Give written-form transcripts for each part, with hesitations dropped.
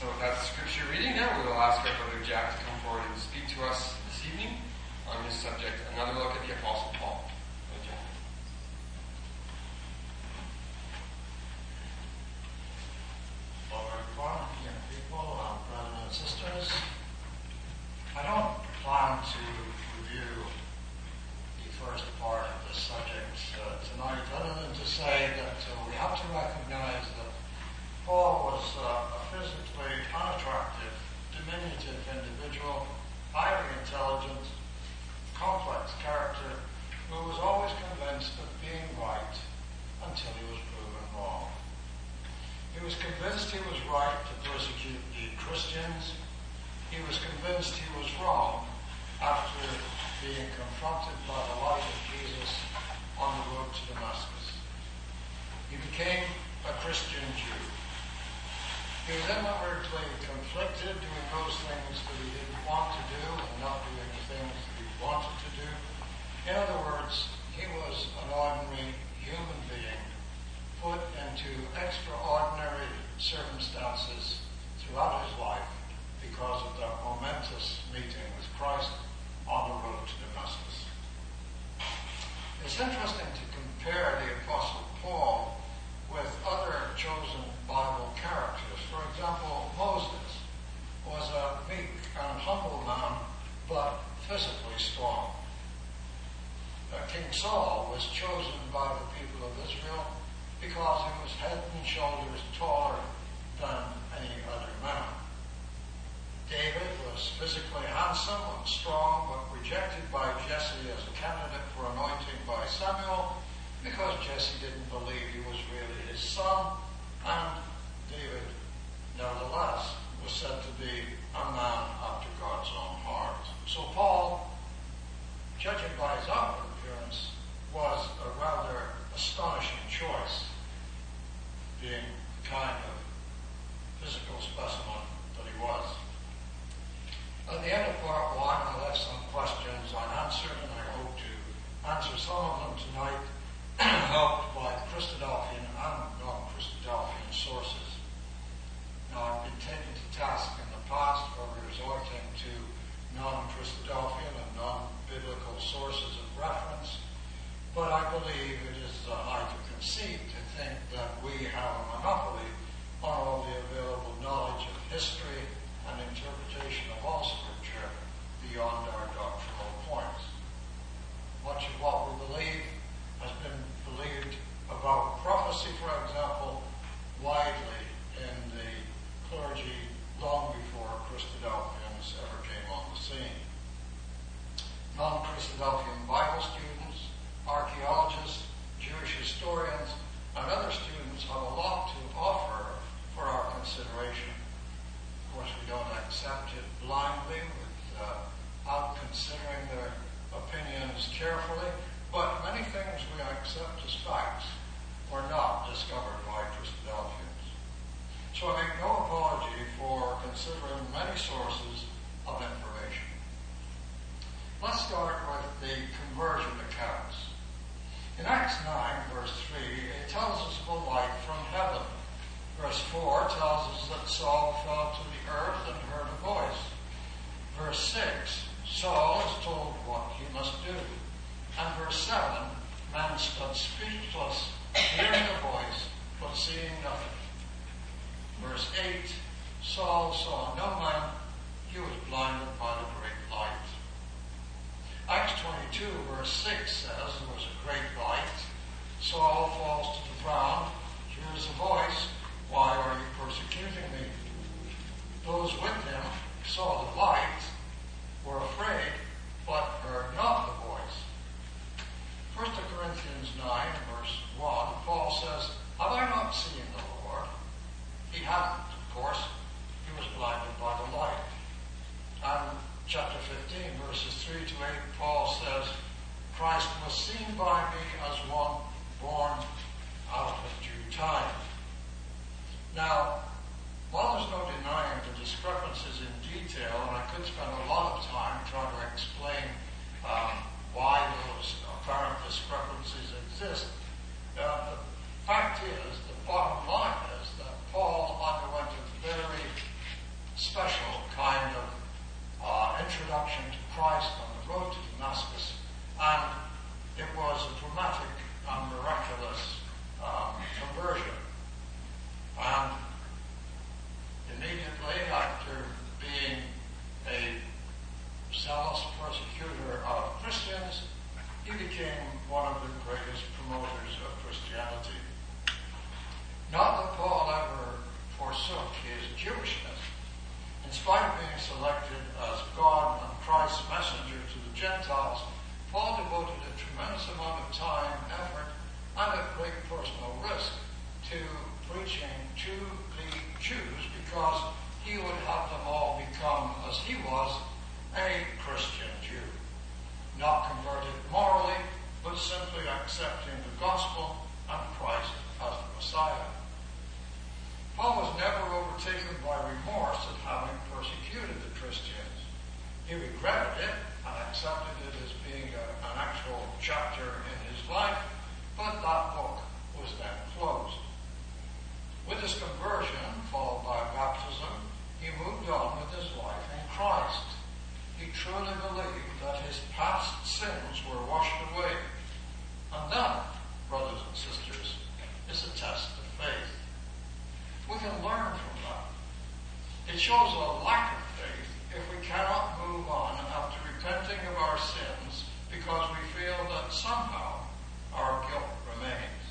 So with that scripture reading now, we will ask our brother Jack to come forward and speak to us this evening on this subject, another look at the Apostle Paul. Brother Jack. Hello everyone, young people, brothers and sisters. I don't plan to review the first part of this subject tonight, other than to say that we have to recognize that Paul was a physically unattractive, diminutive individual, highly intelligent, complex character who was always convinced of being right until he was proven wrong. He was convinced he was right to persecute the Christians. He was convinced he was wrong after being confronted by the light of Jesus on the road to Damascus. He became a Christian Jew. He was inwardly conflicted, doing those things that he didn't want to do and not doing the things that he wanted to do. In other words, he was an ordinary human being put into extraordinary circumstances throughout his life because of that momentous meeting with Christ on the road to Damascus. It's interesting to compare the Apostle Paul with other chosen Bible characters. For example, Moses was a meek and humble man, but physically strong. King Saul was chosen by the people of Israel because he was head and shoulders taller than any other man. David was physically handsome and strong, but rejected by Jesse as a candidate for anointing by Samuel because Jesse didn't believe he was really his son, and David, nevertheless, was said to be a man after God's own heart. So Paul, judging by his outward appearance, was a rather astonishing choice, being the kind of physical specimen that he was. At the end of part one, I left some questions unanswered, and I hope to answer some of them tonight, helped by Christadelphian and non-Christadelphian sources. Now, I've been taken to task in the past for resorting to non-Christadelphian and non-biblical sources of reference, but I believe it is a height of conceit to think that we have a monopoly on all the available knowledge of history and interpretation of all Scripture beyond our doctrinal points. Much of what we believe has been believed about prophecy, for example, widely in the clergy long before Christadelphians ever came on the scene. Non-Christadelphian Bible students, archaeologists, Jewish historians, and other students have a lot to offer for our consideration. Of course, we don't accept it blindly without considering their opinions carefully, but many things we accept as facts were not discovered by Christadelphians. So I make no apology for considering many sources of information. Let's start with the conversion accounts. In Acts 9, verse 3, it tells us of a light from heaven. Verse 4 tells us that Saul fell to the earth and heard a voice. Verse 6, Saul is told what he must do. And verse 7, man stood speechless, hearing a voice, but seeing nothing. Verse 8, Saul saw no man, he was blinded by the great light. Acts 22, verse 6 says, there was a great light. Saul falls to the ground, hears a voice, why are you persecuting me? Those with him saw the light, were afraid, but heard not the voice. 1 Corinthians 9, verse 1, Paul says, have I not seen the Lord? He hadn't, of course. He was blinded by the light. And chapter 15, verses 3 to 8, Paul says, Christ was seen by me as one born out of due time. Now, while there's no denying the discrepancies in detail, and I could spend a lot of time trying to explain why those apparent discrepancies exist, the fact is, the bottom line is that Paul underwent a very Despite being selected as God and Christ's messenger to the Gentiles, Paul devoted a tremendous amount of time, effort, and at great personal risk to preaching to the Jews because he would have them all become, as he was, a Christian Jew. Not converted morally, but simply accepting the gospel and Christ as the Messiah. Paul was never overtaken by remorse at having persecuted the Christians. He regretted it and accepted it as being an actual chapter in his life, but that book was then closed. With his conversion, followed by baptism, he moved on with his life in Christ. He truly believed that his past sins were washed away. And that, brothers and sisters, is a test of faith. We can learn from that. It shows a lack of faith if we cannot move on after repenting of our sins because we feel that somehow our guilt remains.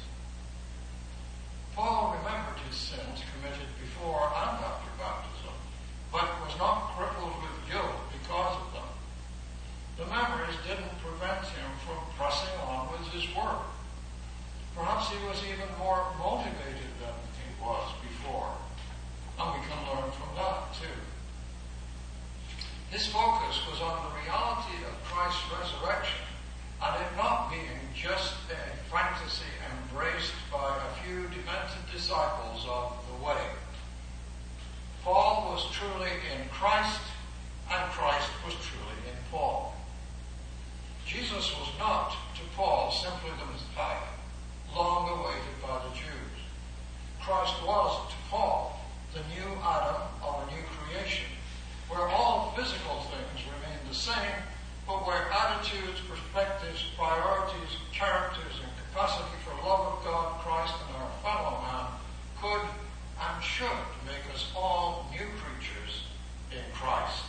Paul remembered his sins committed before and after baptism, but was not crippled with guilt because of them. The memories didn't prevent him from pressing on with his work. Perhaps he was even more motivated than he was before, and we can learn from that too. His focus was on the reality of Christ's resurrection and it not being just a fantasy embraced by a few demented disciples of the way. Paul was truly in Christ, and Christ was truly in Paul. Jesus was not, to Paul, simply the Messiah, long awaited by the Jews. Christ was, to Paul, the new Adam of a new creation, where all physical things remain the same, but where attitudes, perspectives, priorities, characters, and capacity for love of God, Christ, and our fellow man could and should make us all new creatures in Christ.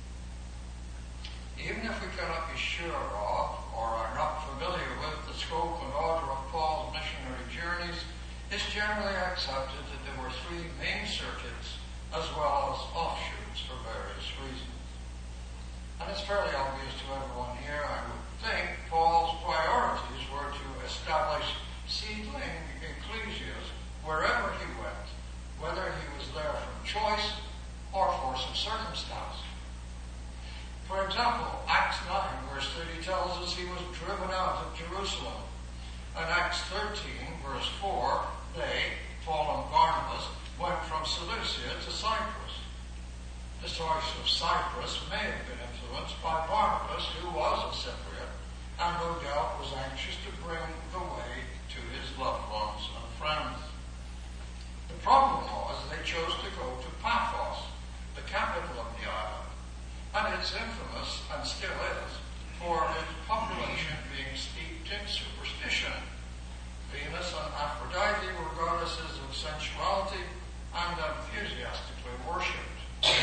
Even if we cannot be sure of or are not familiar with the scope and order of Paul's missionary journeys, it's generally accepted that there were three main circuits as well as offshoots for various reasons. And it's fairly obvious to everyone here, I would think, Paul's priorities were to establish seedling ecclesias wherever he went, whether he was there from choice or force of circumstance. For example, Acts 9, verse 30 tells us he was driven out of Jerusalem. And Acts 13, verse 4, they, Paul and Barnabas, went from Seleucia to Cyprus. The choice of Cyprus may have been influenced by Barnabas, who was a Cypriot, and no doubt was anxious to bring the way to his loved ones and friends. The problem was they chose to go to Paphos, the capital of the island, and it's infamous, and still is, for its population being steeped in superstition. Venus and Aphrodite were goddesses of sensuality and enthusiastically worshipped.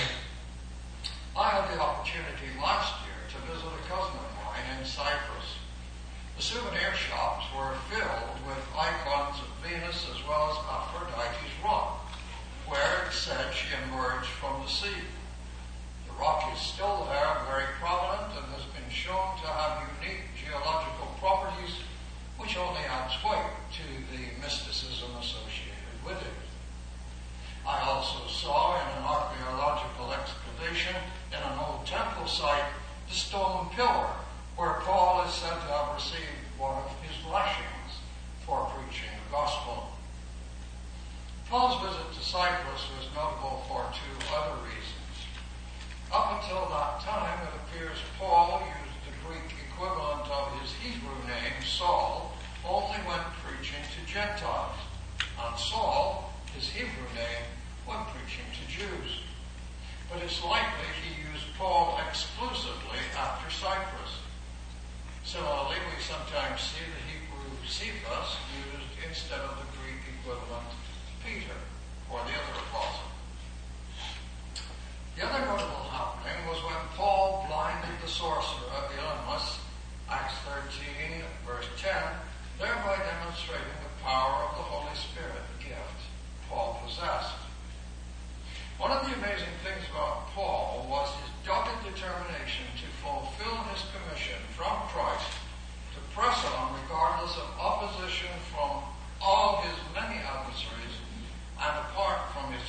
I had the opportunity last year to visit a cousin of mine in Cyprus. The souvenir shops were filled with icons of Venus as well as Aphrodite's rock, where it said she emerged from the sea. The rock is still there, very prominent, and has been shown to have unique geological properties, which only adds weight to the mysticism associated with it. I also saw in an archaeological excavation in an old temple site the stone pillar where Paul is said to have received one of his lashings for preaching the gospel. Paul's visit to Cyprus was notable for two other reasons. Up until that time, it appears Paul used the Greek equivalent of his Hebrew name, Saul, only when preaching to Gentiles, and Saul, his Hebrew name, when preaching to Jews. But it's likely he used Paul exclusively after Cyprus. Similarly, we sometimes see the Hebrew Cephas used instead of the Greek equivalent Peter, or the other apostle. The other notable happening was when Paul blinded the sorcerer Elymas, Acts 13, verse 10, thereby demonstrating the power of the Holy Spirit gift Paul possessed. One of the amazing things about Paul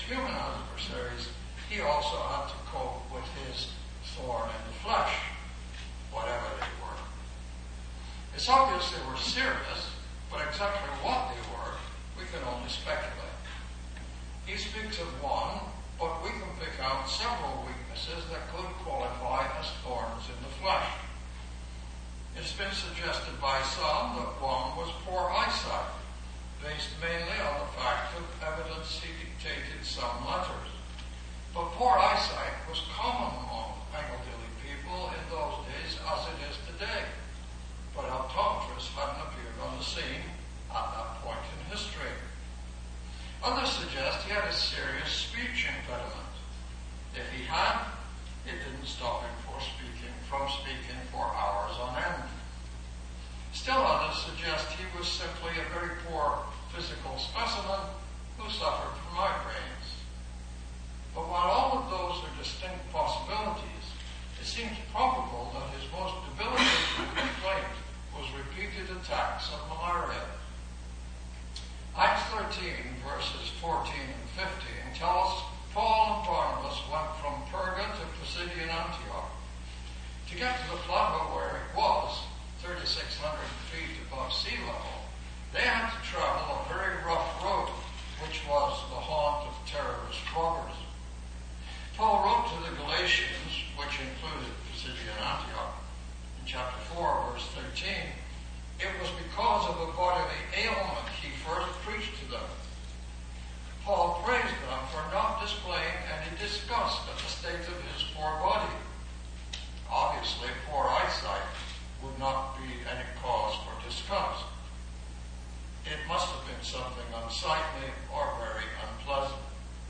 human adversaries, he also had to cope with his thorn in the flesh, whatever they were. It's obvious they were serious, but exactly what they were, we can only speculate. He speaks of one, but we can pick out several weaknesses that could qualify as thorns in the flesh. It's been suggested by some that one was poor eyesight, based mainly on the fact of evidence he dictated some letters. But poor eyesight was common among elderly people in those days as it is today. But optometrists hadn't appeared on the scene at that point in history. Others suggest he had a serious speech impediment. If he had, it didn't stop him from speaking for hours on end. Still others suggest he was simply a very poor physical specimen who suffered from migraines. But while all of those are distinct possibilities, it seems probable that his most debilitating complaint was repeated attacks of malaria. Acts 13, verses 14 and 15 tell us Paul and Barnabas went from Perga to Pisidian Antioch. To get to the plateau where it was, 3,600 feet above sea level, they had to travel a very rough road, which was the haunt of terrorist robbers. Paul wrote to the Galatians, which included Pisidian Antioch, in chapter 4, verse 13, it was because of a bodily ailment he first preached to them. Paul praised them for not displaying any disgust at the state of his poor body. Obviously, poor eyesight would not be any cause for disgust. It must have been something unsightly or very unpleasant.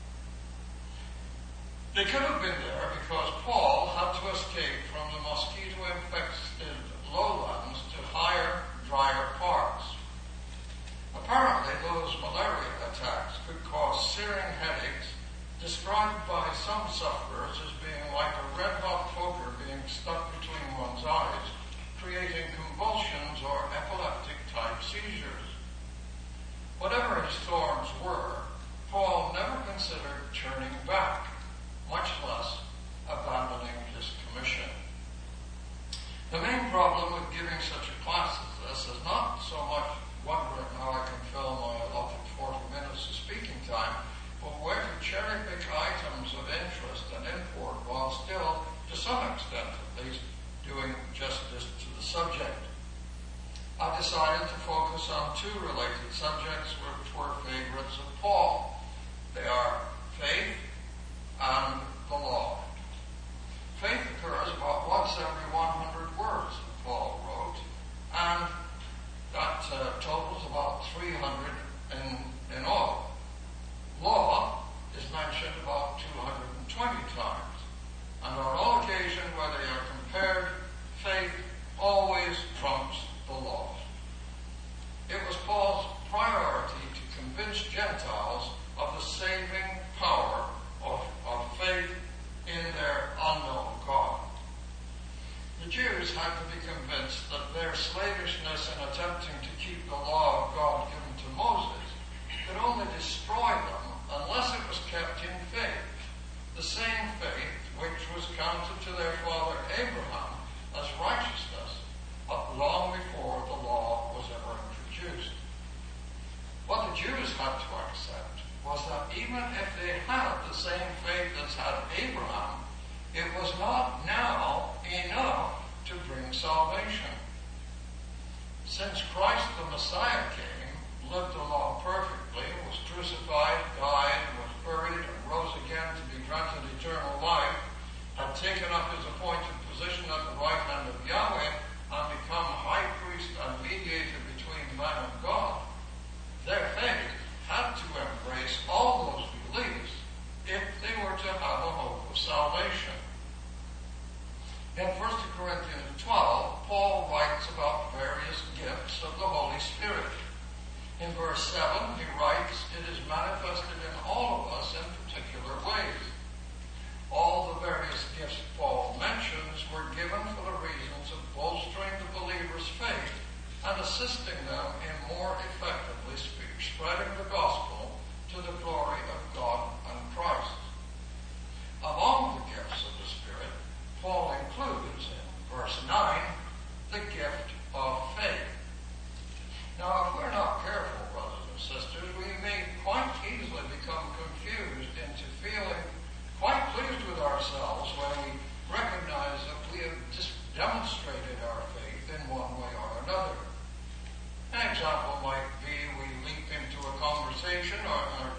They could have been there because Paul had to escape from the mosquito-infested lowlands to higher, drier parts. Apparently, those malaria attacks could cause searing headaches, described by some sufferers as being like a red-hot poker being stuck between one's eyes, creating convulsions or epileptic-type seizures. Whatever his thorns were, Paul never considered turning back, much less abandoning his commission. The main problem with giving such a class as this is not so much wondering how I can fill my allotted 40 minutes of speaking time, but where to cherry-pick items of interest and import while still, to some extent at least, doing justice to the subject. I decided to focus on two related subjects which were favorites of Paul. They are faith and the law. Faith occurs about once every 100 words that Paul wrote, and that totals about 300 in all. Law is mentioned about 220 times, and on all occasions where they are compared, faith always trumps the law. It was Paul's priority to convince Gentiles of the saving power of faith in their unknown God. The Jews had to be convinced that their slavishness in attempting to keep the law of God given to Moses could only destroy them unless it was kept in faith, the same faith which was counted to their father Abraham as righteousness, but long before the law was ever introduced. What the Jews had to accept was that even if they had the same faith as had Abraham, it was not now enough to bring salvation. Since Christ the Messiah came, lived the law perfectly, was crucified, died, was buried, and rose again to be granted eternal life, had taken up his appointed position at the right hand of Yahweh, and become high priest and mediator between man and God, their faith had to embrace all those beliefs if they were to have a hope of salvation. In 1 Corinthians 12, Paul writes about various gifts of the Holy Spirit. In verse 7, he writes, "It is manifest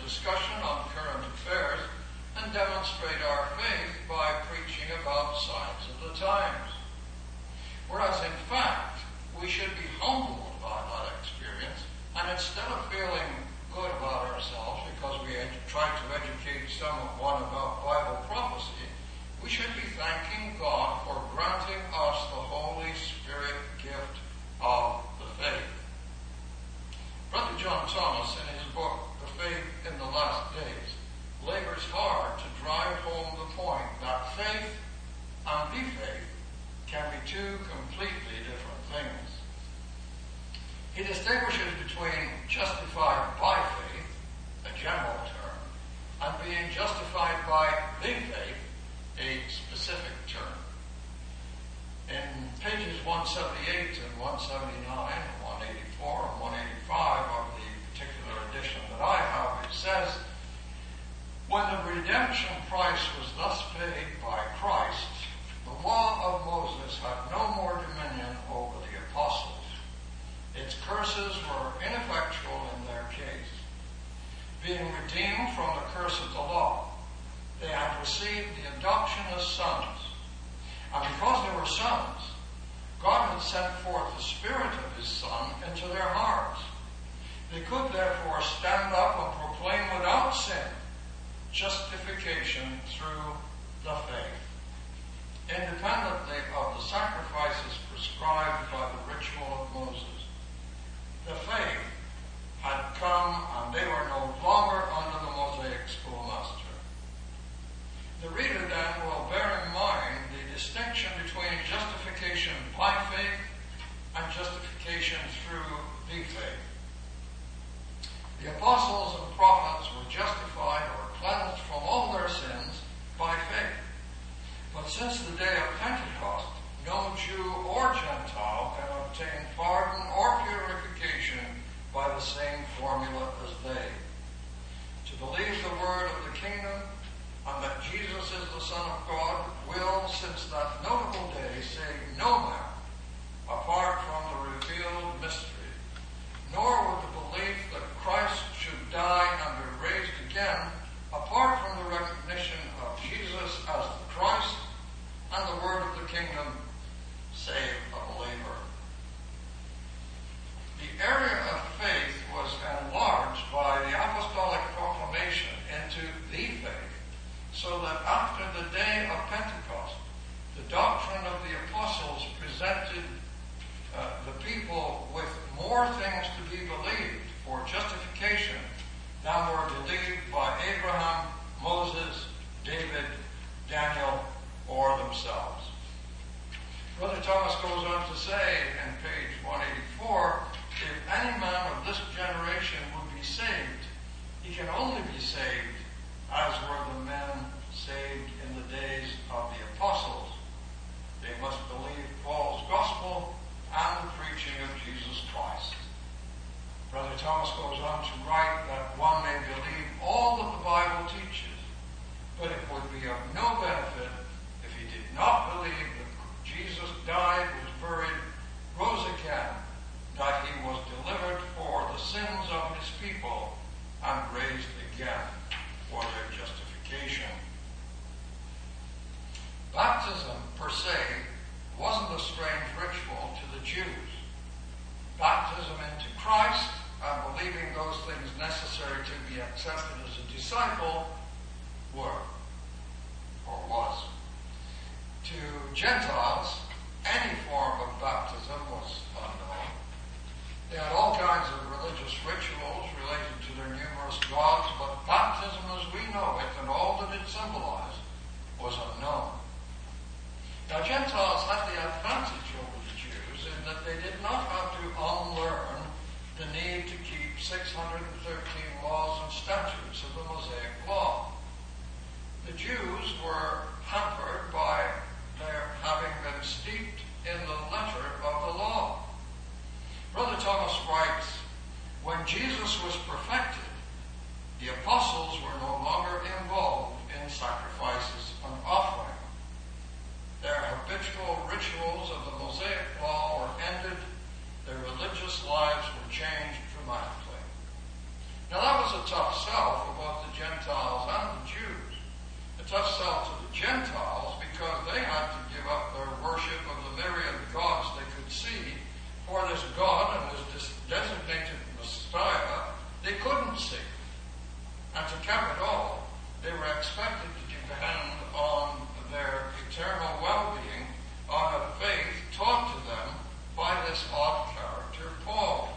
discussion on current affairs and demonstrate our faith by preaching about signs of the times. Whereas in fact, we should be humbled by that experience, and instead of feeling good about ourselves because we tried to educate someone about Bible prophecy, we should be thanking God for granting us the Holy Spirit gift of the faith. Brother John Thomas, in his book, The Faith in the Last Days, labors hard to drive home the point that faith and the faith can be two completely different things. He distinguishes between justified by faith, a general term, and being justified by the faith, a specific term. In pages 178 and 179, 184 and 185 of the particular edition that I have, it says, when the redemption price was thus paid by Christ, the law of Moses had no more dominion over the apostles. Its curses were ineffectual in their case. Being redeemed from the curse of the law, they had received the adoption as sons. And because they were sons, God had sent forth the Spirit of His Son into their hearts. They could therefore stand up and proclaim without sin justification through the faith, independently of the sacrifices prescribed by the ritual of Moses. The faith had come and they were no longer under the Mosaic schoolmaster. The reader then will bear in mind the distinction between justification by faith and justification through the faith. The apostles and prophets were justified or cleansed from all their sins by faith. But since the day of Pentecost, no Jew or Gentile can obtain pardon or purification by the same formula as they. To believe the word of the kingdom and that Jesus is the Son of God will, since that notable day, save no man apart from the revealed mystery, nor would the belief that Christ should die and be raised again apart from the recognition of Jesus as the Christ and the word of the kingdom save a believer. The area of faith was enlarged by the apostolic proclamation into the faith, so that after the day of Pentecost, the doctrine of the apostles presented the people with more things to be believed for justification than were believed by Abraham, Moses, David, Daniel, or themselves. Brother Thomas goes on to say in page 184, if any man of this generation would be saved, he can only be saved as were the men saved in the days of the apostles. They must believe Paul's gospel and the preaching of Jesus Christ. Brother Thomas goes on to write that one may believe all that the Bible teaches, but it would be of no benefit if he did not believe that Jesus died, was buried, rose again, that he was delivered for the sins of his people, and raised again for their justification. Baptism, per se, wasn't a strange ritual to the Jews. Baptism into Christ and believing those things necessary to be accepted as a disciple were, or was. To Gentiles, any form of baptism was unknown. They had all kinds of religious rituals related to their numerous gods, but baptism as we know it and all that it symbolized was unknown. Now, Gentiles had the advantage over the Jews in that they did not have to unlearn the need to keep 613 laws and statutes of the Mosaic Law. The Jews were hampered by their having been steeped in the letter of the law. Brother Thomas writes, when Jesus was perfected, the apostles were no longer involved in sacrifices and offering. Their habitual rituals of the Mosaic Law were ended. Their religious lives were changed dramatically. Now that was a tough sell for to cap it all, they were expected to depend on their eternal well-being on a faith taught to them by this odd character, Paul.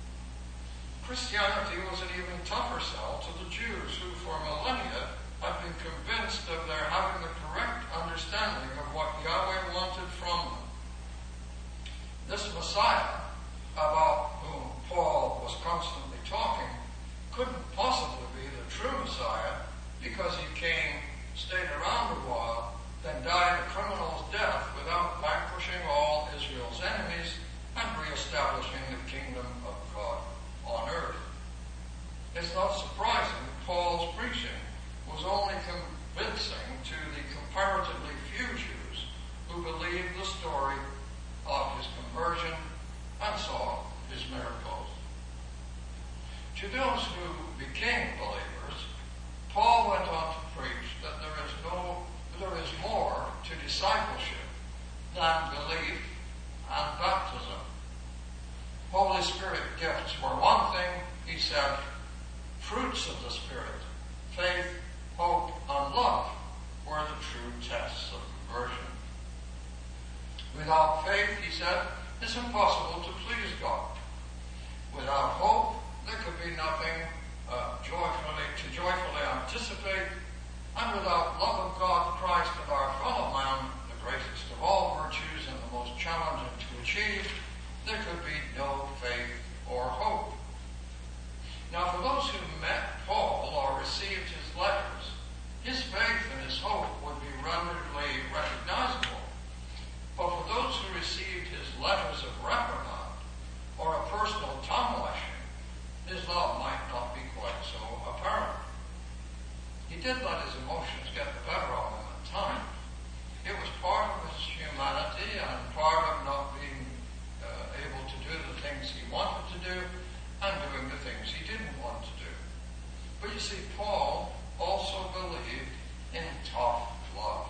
Christianity was an even tougher sell to the Jews who for millennia had been convinced of their having the correct understanding of what Yahweh wanted from them. This Messiah, about whom Paul was constantly talking, couldn't possibly be the true Messiah because he came, stayed around a while, then died a criminal's death without vanquishing all Israel's enemies and reestablishing the kingdom of God on earth. It's not surprising Paul's preaching was only convincing to the comparatively few Jews who believed the story of his conversion and saw his miracles. To those who became believers, Paul went on to preach that there is more to discipleship than belief and baptism. Holy Spirit gifts were one thing, he said. Fruits of the Spirit, faith, hope, and love were the true tests of conversion. Without faith, he said, it's impossible to please God. Without hope, there could be nothing to joyfully anticipate, and without love of God, Christ, and our fellow man, the greatest of all virtues and the most challenging to achieve, there could be no faith or hope. Now, for those who met Paul or received his letters, his faith and his hope would be readily recognizable. But for those who received his letters of reprimand or a personal tongue-lashing, his love might not be quite so apparent. He did let his emotions get the better of him at times. It was part of his humanity and part of not being able to do the things he wanted to do and doing the things he didn't want to do. But you see, Paul also believed in tough love.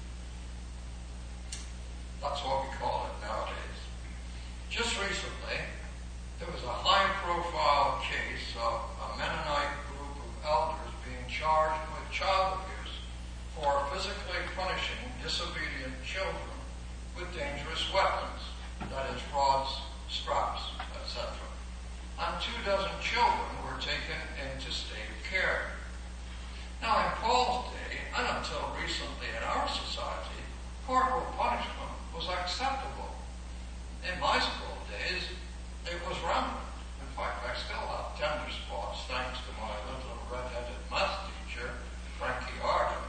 That's what we call it nowadays. Just recently, there was a high-profile case of a Mennonite group of elders being charged with child abuse for physically punishing disobedient children with dangerous weapons, that is, rods, straps, etc. And 24 children were taken into state care. Now, in Paul's day, and until recently in our society, corporal punishment was acceptable. In my school days, it was rampant. In fact, I still have tender spots thanks to my little red-headed math teacher, Frankie Arden.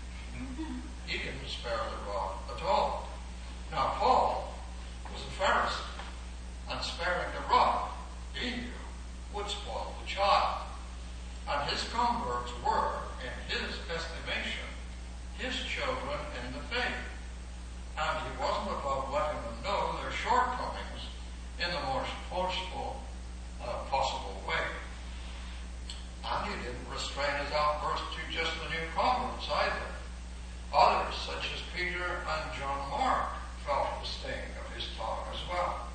He didn't spare the rod at all. Now, Paul was a Pharisee, and sparing the rod, he knew, would spoil the child. And his converts were, in his estimation, his children in the faith. And he wasn't above letting them know their shortcomings in the most forceful possible way. And he didn't restrain his outburst to just the new converts either. Others, such as Peter and John Mark, felt the sting of his tongue as well.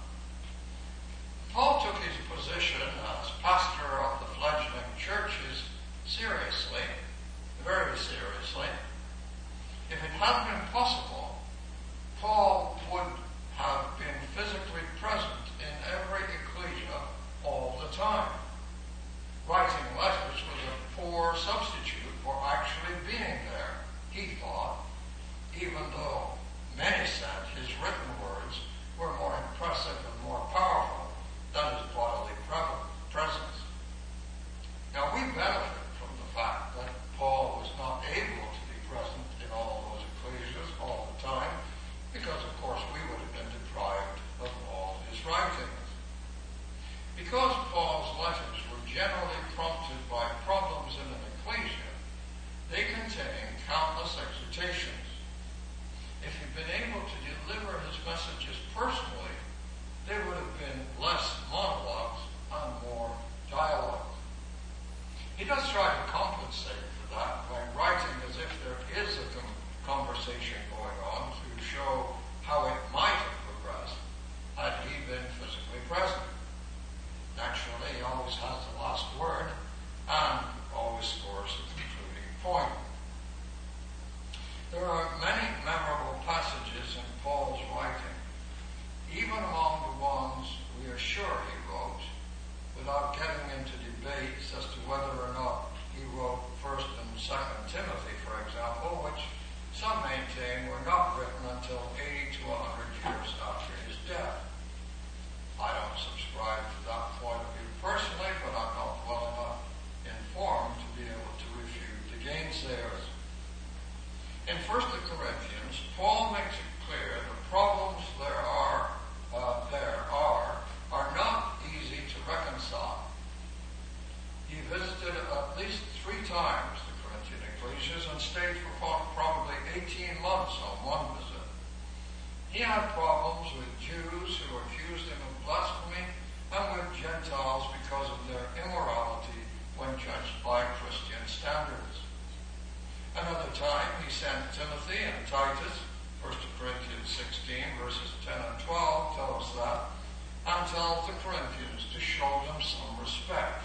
Paul took his position as pastor of the fledgling churches seriously, very seriously. If it had been possible, Paul would have been physically present in every ecclesia all the time. Writing letters was a poor substitute for actually being there, he thought, even though many said his written words were more impressive and more powerful than his bodily presence. Now, we benefit from the fact that Paul was not able to be present in all those ecclesias all the time, because, of course, we would have been deprived of all his writings. Because Paul's letters were generally prompted by problems in an ecclesia, they contain countless exhortations. If he'd been able to deliver his messages personally, there would have been less monologues and more dialogue. He does try to compensate for that by writing as if there is a conversation going on to show how it might have progressed had he been physically present. Naturally, he always has the last word and always scores are many memorable passages in Paul's writing, even among the ones we are sure he wrote, without getting into debates as to whether or not he wrote 1st and 2nd Timothy, for example, which some maintain were not written until 80 to 100 years after his death. I don't subscribe to that point of view personally, but I'm not well enough informed to be able to refute the gainsayers. In 1 Corinthians, Paul makes it clear the problems there are not easy to reconcile. He visited at least 3 times the Corinthian ecclesias and stayed for probably 18 months on one visit. He had problems with Jews who accused him of blasphemy and with Gentiles because of their immorality when judged by Christian standards. Another time he sent Timothy and Titus, 1 Corinthians 16 verses 10 and 12 tell us that, and tells the Corinthians to show them some respect.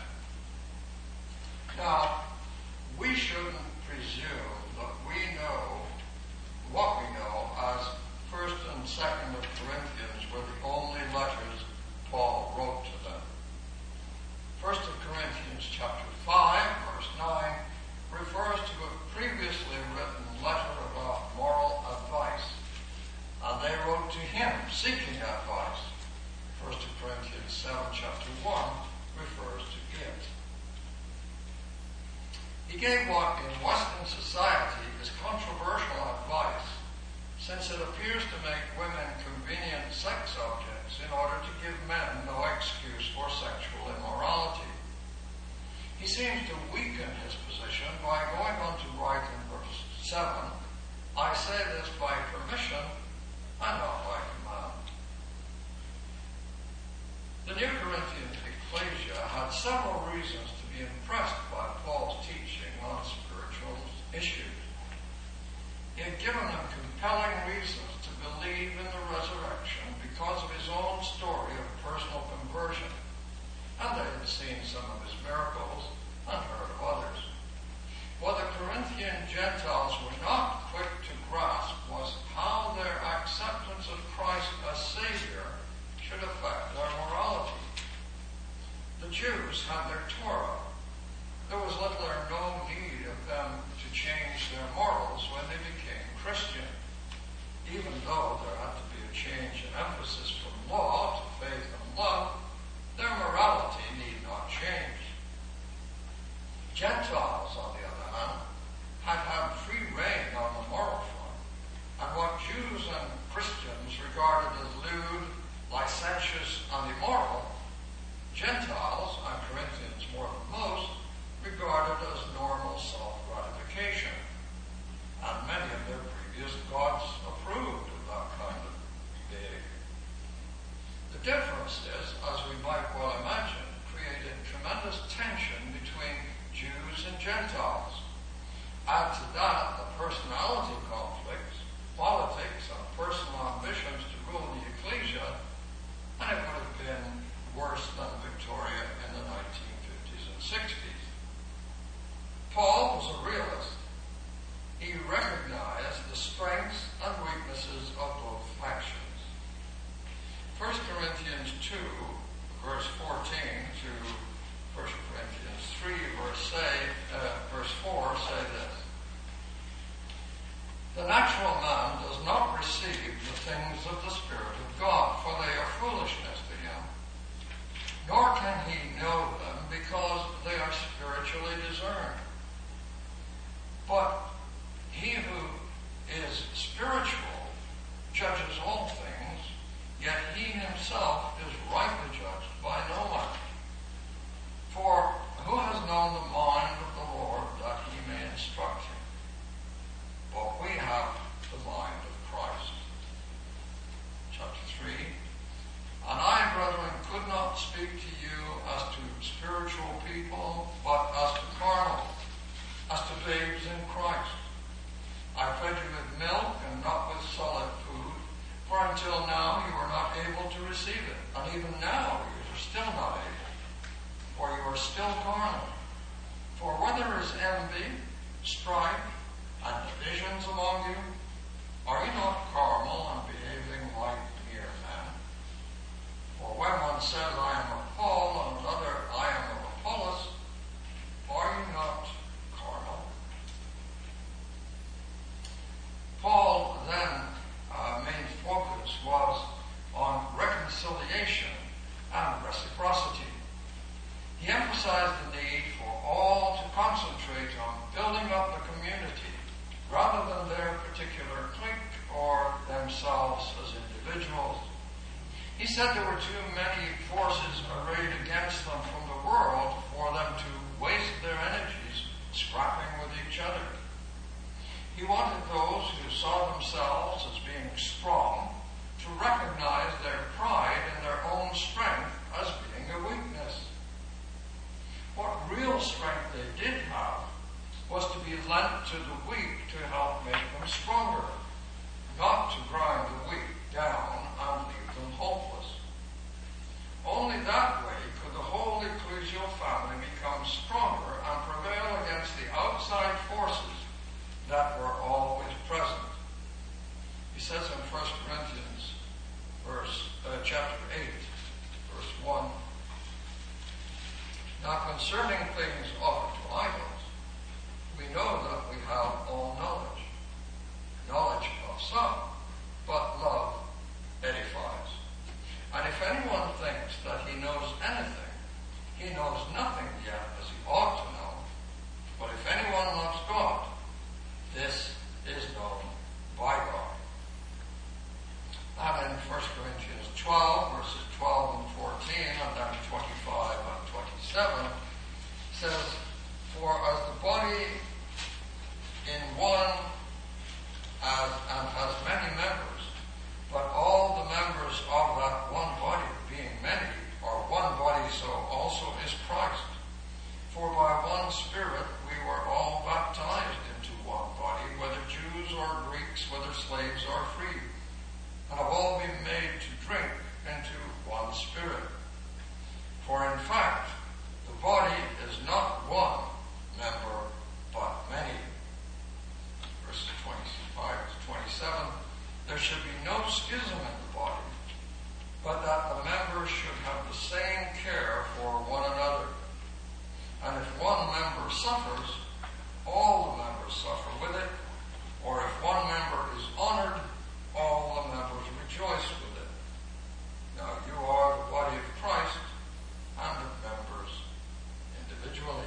Now, we shouldn't presume that we know what we know as 1st and 2nd of Corinthians were the only letters Paul wrote to them. 1 Corinthians chapter 5, verse 9 refers to a previously written letter about moral advice, and they wrote to him seeking advice. 1 Corinthians 7, chapter 1 refers to it. He gave what in Western society is controversial advice, since it appears to make women convenient sex objects in order to give men no excuse for sexual immorality. He seems to weaken his position by going on to write in verse 7, I say this by permission and not by command. The New Corinthian ecclesia had several reasons to be impressed by Paul's teaching on spiritual issues. He had given them compelling reasons to believe in the resurrection because of his own story of personal conversion, and they had seen some of his miracles and heard of others. What the Corinthian Gentiles were not quick to grasp was how their acceptance of Christ as Savior should affect their morality. The Jews had their Torah. There was little or no need of them to change their morals when they became Christian. Even though there had to be a change in emphasis from law to faith and love, their morality need not change. Gentiles, on the other hand, had free rein on the moral front, and what Jews and Christians regarded as lewd, licentious, and immoral, Gentiles, and Corinthians more than most, regarded as normal self-gratification, and many of their previous gods approved of that kind of behavior. The difference is, as we might well imagine, created tremendous tension between Jews and Gentiles. Add to that the personality conflicts, politics, and personal ambitions to rule the ecclesia, and it would have been worse than Victoria in the 1950s and 60s. Paul was a realist. He recognized the strengths and weaknesses of both factions. 1 Corinthians 2, verse 14 to 1 Corinthians 3, verse 4 say this. The natural man does not receive the things of the Spirit of God, for they are foolishness to him. Nor can he know them because they are spiritually discerned. But he who is spiritual judges all things, yet he himself is rightly judged by no one. For who has known the mind of the Lord that he may instruct him? But we have the mind of Christ. Chapter 3. And I, brethren, could not speak to you as to spiritual people, but as to carnal, as to babes in Christ. I fed you with milk and not with solid food, for until now you were not able to receive it, and even now you are still not able, for you are still carnal. For where there is envy, strife, and divisions among you, building up the community rather than their particular clique or themselves as individuals. He said there were too many forces arrayed against them from the world for them to waste their energies scrapping with each other. He wanted those who saw themselves as being strong to recognize their pride in their own strength as being a weakness. What real strength they did have was to be lent to the weak to help make them stronger, not to grind the weak down and leave them hopeless. Only that way could the whole ecclesial family become stronger and prevail against the outside forces that were always present. He says in 1 Corinthians chapter 8, verse 1, "Now concerning things offered to idols, we know that we have all knowledge. Knowledge of some, but love edifies. And if anyone thinks that he knows anything, he knows nothing yet as he ought to know. But if anyone loves God, this is known by God." And in 1 Corinthians 12, verses 12 and 14, and then 25 and 27, says, "For as the body in one and has many members, but all the members of that one body, being many, are one body, so also is Christ. For by one Spirit we were all baptized into one body, whether Jews or Greeks, whether slaves or free, and have all been made to drink into one Spirit. For in fact, the body is not one member, but many." Verses 25 to 27, "There should be no schism in the body, but that the members should have the same care for one another. And if one member suffers, all the members suffer with it, or if one member is honored, all the members rejoice with it. Now you are the body of Christ, and the members individually."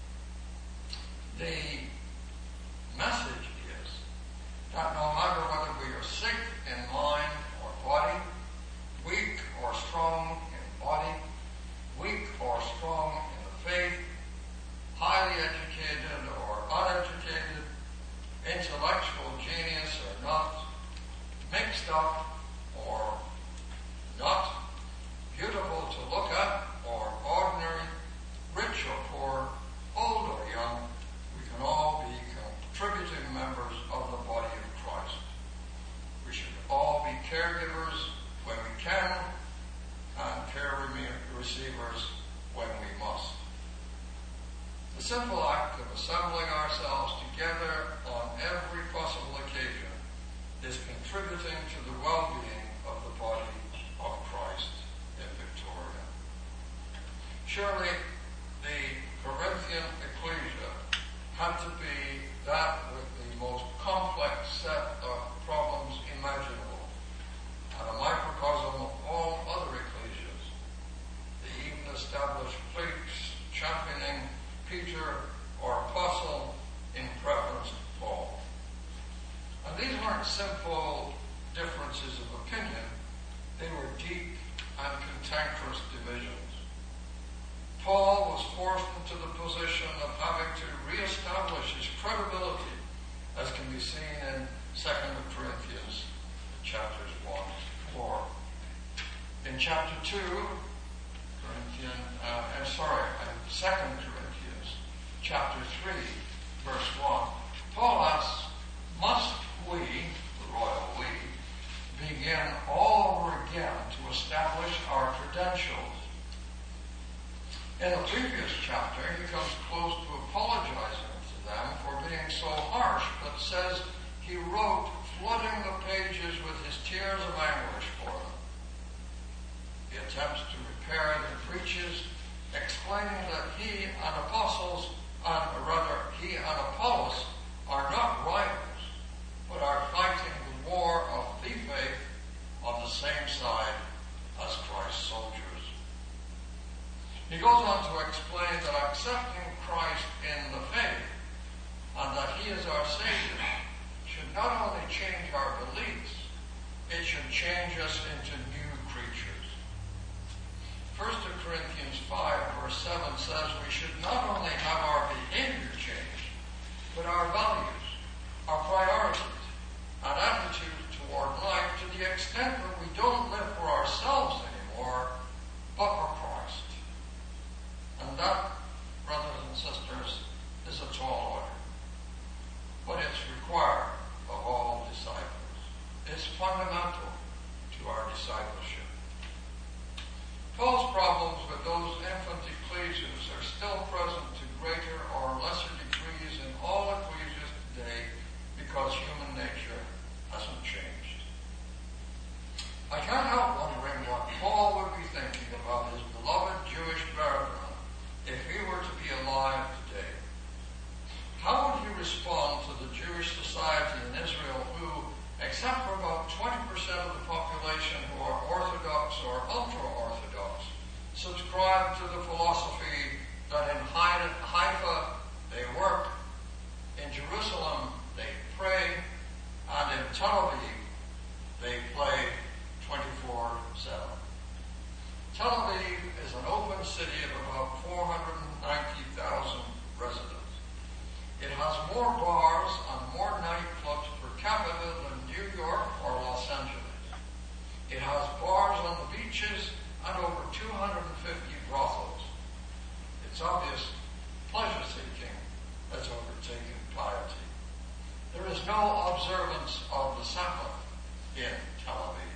The message is that no matter whether we are sick in mind or body, weak or strong in body, weak or strong in the faith, highly educated or uneducated, intellectual genius or not, mixed up or not, beautiful to look at or ordinary, rich or poor, old or young, we can all be contributing members of the body of Christ. We should all be caregivers when we can and care receivers when we must. The simple act of assembling ourselves together on every possible occasion is contributing to the well-being of the body of Christ in Victoria. Surely the Corinthian ecclesia had to be that with the most complex set of problems imaginable, and a microcosm of all other ecclesias. They even established cliques championing Peter or Apostle in preference to Paul. And these weren't simple differences of opinion. They were deep and cantankerous divisions. Paul was forced into the position of having to reestablish his credibility, as can be seen in 2 Corinthians chapters 1 to 4. In chapter 2, 2 Corinthians chapter 3, verse 1, Paul asks, "Must we, the royal we, begin all over again to establish our credentials?" In the previous chapter, he comes close to apologizing to them for being so harsh, but says he wrote, flooding the pages with his tears of anguish for them. He attempts to repair their breaches, explaining that he and Apollos are not rivals, but are fighting the war of the faith on the same side as Christ's soldiers. He goes on to explain that accepting Christ in the faith should not only change our beliefs, it should change us into new creatures. 1 Corinthians 5 verse 7 says we should not only have our behavior changed, but our values, our priorities, and attitude toward life to the extent that we don't live for ourselves anymore, but for Christ. And that, brothers and sisters, is a tall order. But it's required of all disciples. It's fundamental to our discipleship. Paul's problems with those infant ecclesias are still present to greater or lesser degrees in all ecclesias today because human nature hasn't changed. I can't help wondering what Paul would be thinking about his beloved Jewish brethren if he were to be alive today. How would he respond to the Jewish society in Israel who, except for about 20% of the population who are Orthodox or ultra-Orthodox, subscribe to the philosophy that in Haifa they work, in Jerusalem they pray, and in Tel Aviv they play 24/7. Tel Aviv is an open city of about 490,000 residents. It has more bars and more nightclubs per capita than New York or Los Angeles. It has bars on the beaches and over 250 brothels. It's obvious pleasure-seeking has overtaken piety. There is no observance of the Sabbath in Tel Aviv.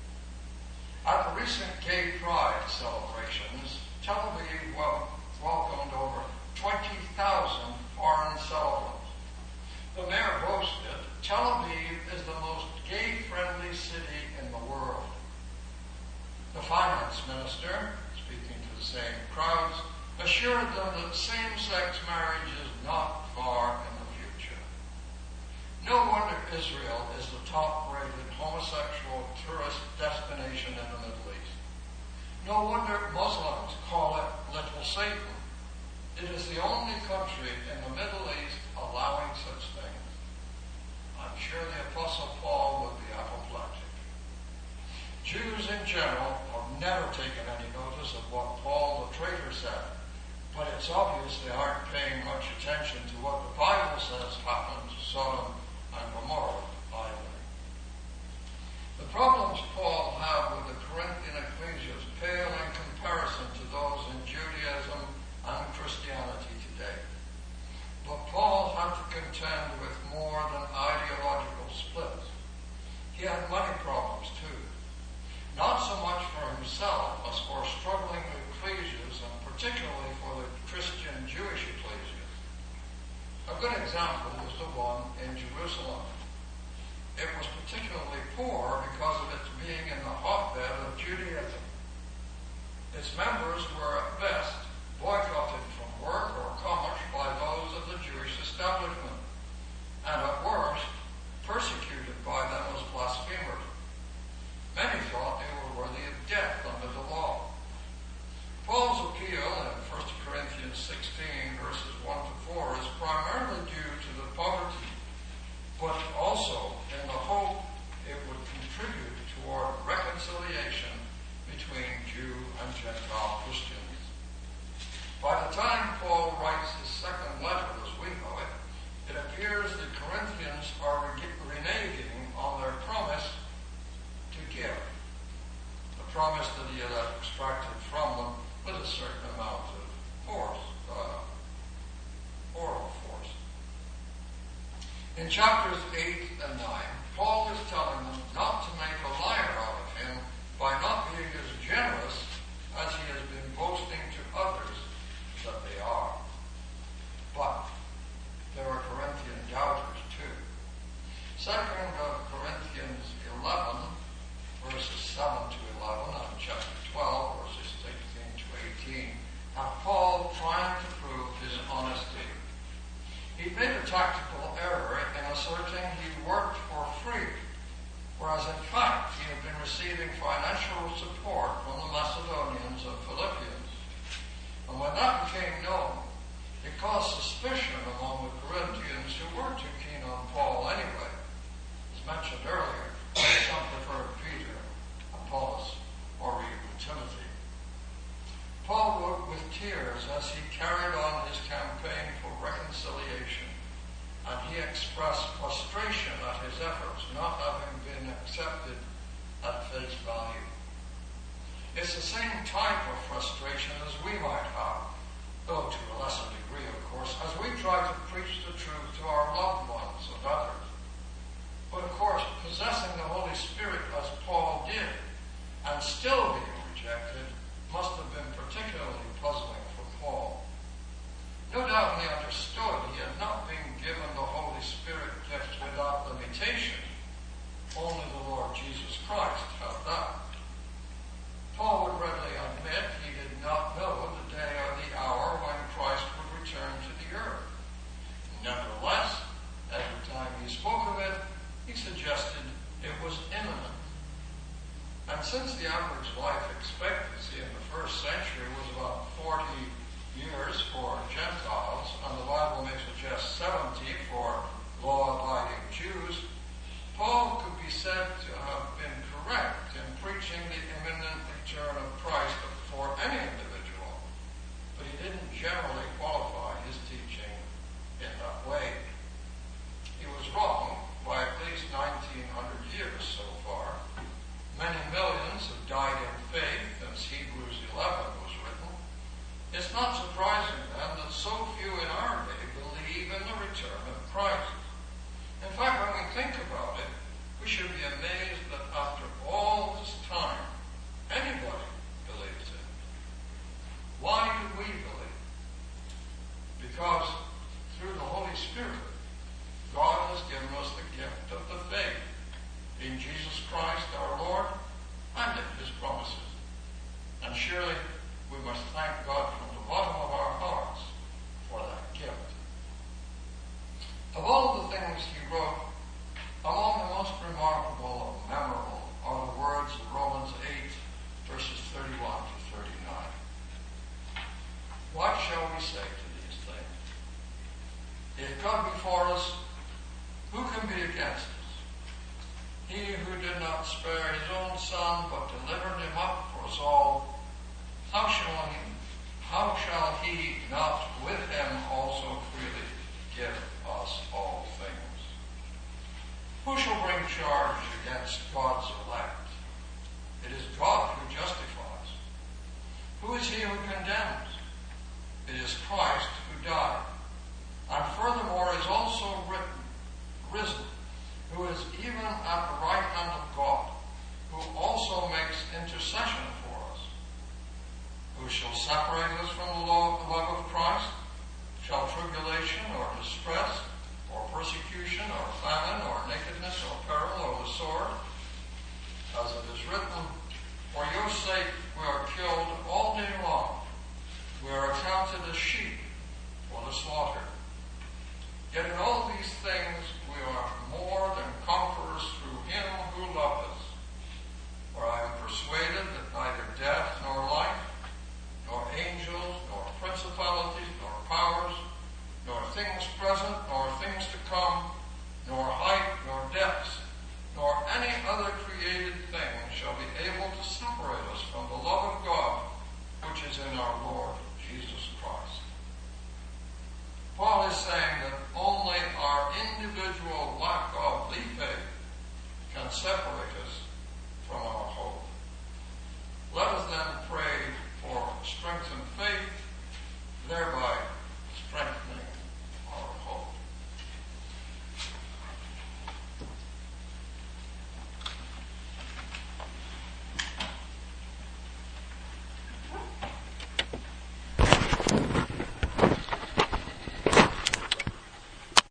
At the recent Gay Pride celebrations, Tel Aviv welcomed over 20,000 foreign celebrants. The mayor boasted, Tel Aviv is the most gay-friendly city in the world. The finance minister, speaking to the same crowds, assured them that same-sex marriage is not far in the future. No wonder Israel is the top-rated homosexual tourist destination in the Middle East. No wonder Muslims call it Little Satan. It is the only country in the Middle East allowing such things. I'm sure the Apostle Paul would be apoplectic. Jews in general have never taken any notice of what Paul the traitor said, but it's obvious they aren't paying much attention to what the Bible says happened to Sodom and Gomorrah either. The problems Paul had with the Corinthian ecclesias pale in comparison to those in Judaism and Christianity today. But Paul had to contend with more than ideological splits. He had money problems too. Not so much for himself as for struggling ecclesias, and particularly for the Christian Jewish ecclesias. A good example was the one in Jerusalem. It was particularly poor because of its being in the hotbed of Judaism. Its members were at best boycotted from work or commerce by those of the Jewish establishment, and at worst, persecuted by them as blasphemers. Many thought they were worthy of death under the law. Paul's appeal in 1 Corinthians 16, verses 1 to 4, is primarily due to the poverty, but also in the hope it would contribute toward reconciliation between Jew and Gentile Christians. By the time Paul writes his second letter, as we know it, it appears the Corinthians are reneging on their promise to give. The promise that he had extracted from them with a certain amount of force, oral force. In chapters 8 and 9, Paul is telling them not to make a liar out of him by not being as generous as he has been boasting to others that they are. But there are Corinthian doubters too. 2 Corinthians 11, verses 7 to 11, and chapter 12, verses 16 to 18, have Paul trying to prove his honesty. He made a tactical error in asserting he worked for free, whereas in fact he had been receiving financial support from the Macedonians and Philippians. And when that became known, it caused suspicion among the Corinthians, who weren't too keen on Paul anyway. It's the same type of frustration as we might have, though to a lesser degree, of course, as we try to preach the truth to our loved ones and others. But of course, possessing the Holy Spirit as Paul did and still being rejected must have been particularly puzzling for Paul. No doubt he understood he had not been given the Holy Spirit gift without limitation. Only the Lord Jesus Christ had that. Paul would readily admit he did not know the day or the hour when Christ would return to the earth. Nevertheless, every time he spoke of it, he suggested it was imminent. And since the average life expectancy in the first century was about 40 years for Gentiles, and the Bible may suggest 70 for law-abiding Jews, Paul could be said to have been correct in preaching the imminent return of Christ for any individual, but he didn't generally qualify his teaching in that way. He was wrong by at least 1900 years so far. Many millions have died in faith since Hebrews 11 was written. It's not surprising then that so few in our day believe in the return of Christ. In fact, when we think about it, we should be amazed that after all this time, anybody believes it. Why do we believe? Because through the Holy Spirit, God has given us the gift of the faith in Jesus Christ our Lord and in His promises. And surely we must thank God from the bottom of our hearts for that gift. Of all the things he wrote, among the most remarkable and memorable are the words of Romans 8, verses 31 to 39. What shall we say to these things? If God be for us, who can be against us? He who did not spare his own Son, but delivered him up for us all, how shall he not with him also freely give us all things? Who shall bring charge against God's elect? It is God who justifies. Who is he who condemns? It is Christ who died, and furthermore is also risen, who is even at the right hand of God, who also makes intercession for us. Who shall separate us from the love of Christ? Shall tribulation or distress, or persecution, or famine, or nakedness, or peril, or the sword? As it is written, for your sake we are killed all day long. We are accounted as sheep for the slaughter. Yet in all these things we are more than conquerors through him who loved us. For I am persuaded that neither death nor life, nor angels, nor principalities, nor powers, nor things present, nor things to come, nor height, nor depths, nor any other created thing shall be able to separate us from the love of God, which is in our Lord Jesus Christ. Paul is saying that only our individual lack of faith can separate us from our hope.